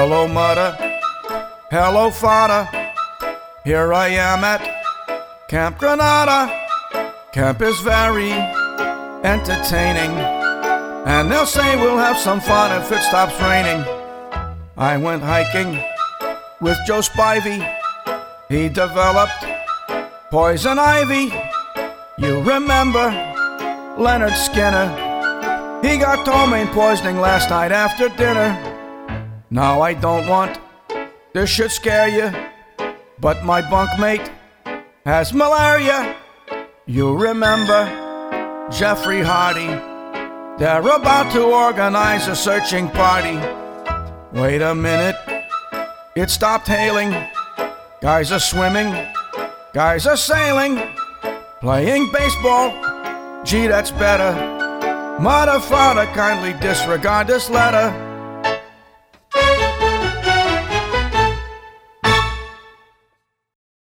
Hello, mother. Hello, father. Here I am at Camp Granada. Camp is very entertaining, and they'll say we'll have some fun if it stops raining. I went hiking with Joe Spivey. He developed poison ivy. You remember Leonard Skinner? He got ptomaine poisoning last night after dinner. Now I don't want this should scare you, but my bunkmate has malaria. You remember Jeffrey Hardy? They're about to organize a searching party. Wait a minute, it stopped hailing. Guys are swimming, guys are sailing, playing baseball. Gee, that's better. Mother, father, kindly disregard this letter.